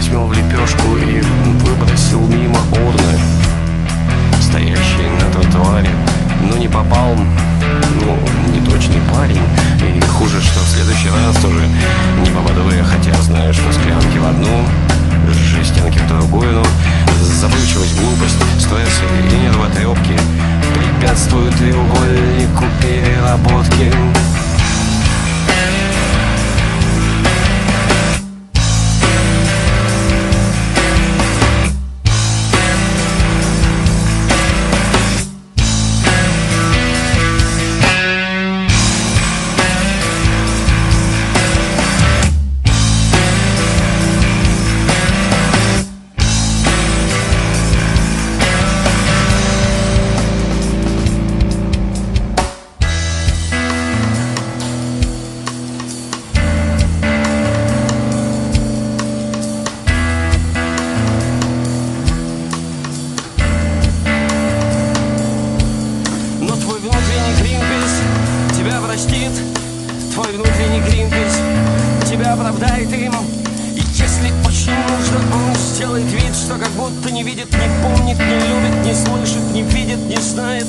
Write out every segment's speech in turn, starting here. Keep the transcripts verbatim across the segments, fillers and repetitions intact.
смел в лепешку и выбросил мимо урны, стоящие на тротуаре. Но не попал, ну, неточный парень. И хуже, что в следующий раз тоже не попаду я, хотя знаю, что склянки в одну, жестянки в другую. Но забывчивость, глупость, стресс и нервотрепки препятствуют треугольнику переработки. Твой внутренний Гринпис тебя оправдает им. И если очень нужно, он сделает вид, что как будто не видит, не помнит, не любит, не слышит, не видит, не знает.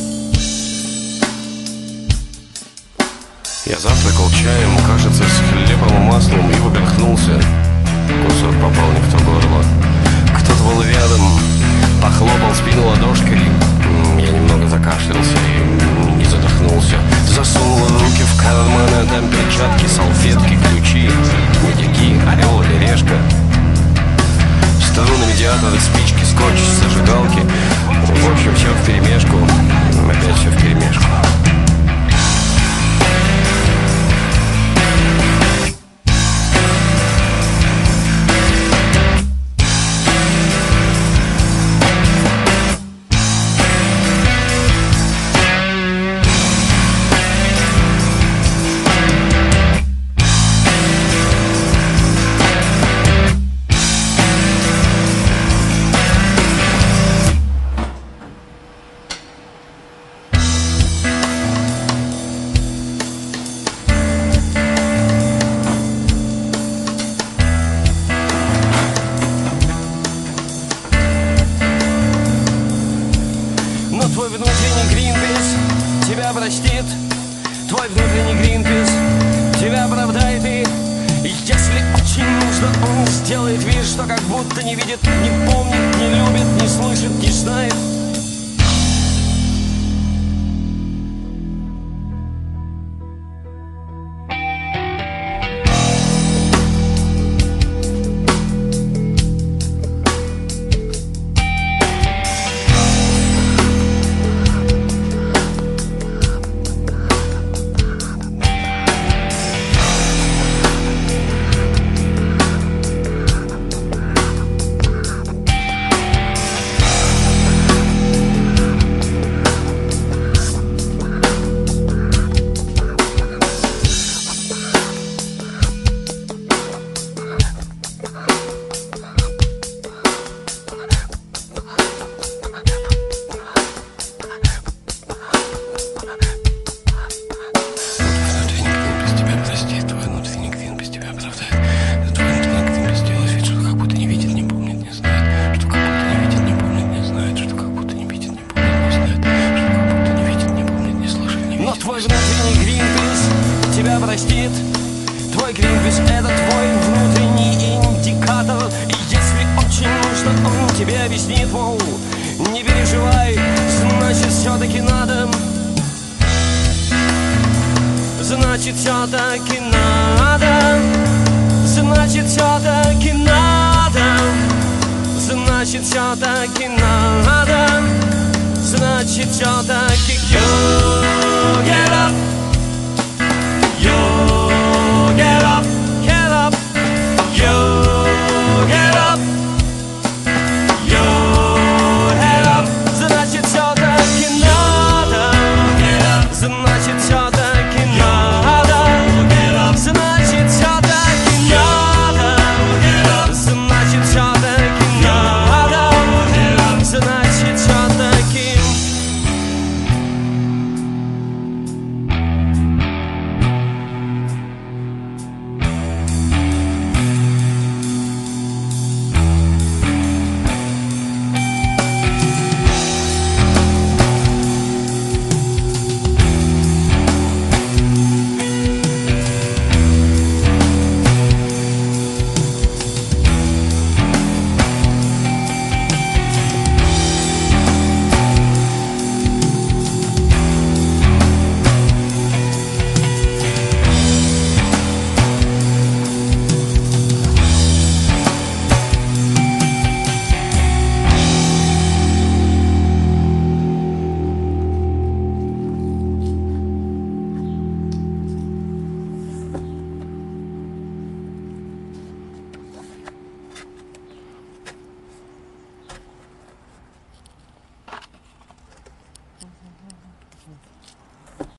Я завтракал чаем, кажется, с хлебом и маслом, и поперхнулся. Кусок попал не в то горло. Кто-то был рядом, похлопал спину ладошкой. Я немного закашлялся и не задохнулся. Засунул руки в карманы, там перчатки, салфетки, ключи, медики, орел или решка, струны, медиаторы, спички, скотч, зажигалки. В общем, все вперемешку. Опять все вперемешку. Твой внутренний Гринпис тебя простит. Твой внутренний Гринпис тебя оправдает. И если очень нужно, он сделает вид, что как будто не видит, не помнит, не любит, не слышит, не знает. Твой внутренний Гринпис тебя простит. Твой Гринпис — это твой внутренний индикатор. И если очень нужно, он тебе объяснит, мол, не переживай, значит все-таки надо. Значит все-таки надо. Значит все-таки надо. Значит все-таки надо. Значит все-таки you get up.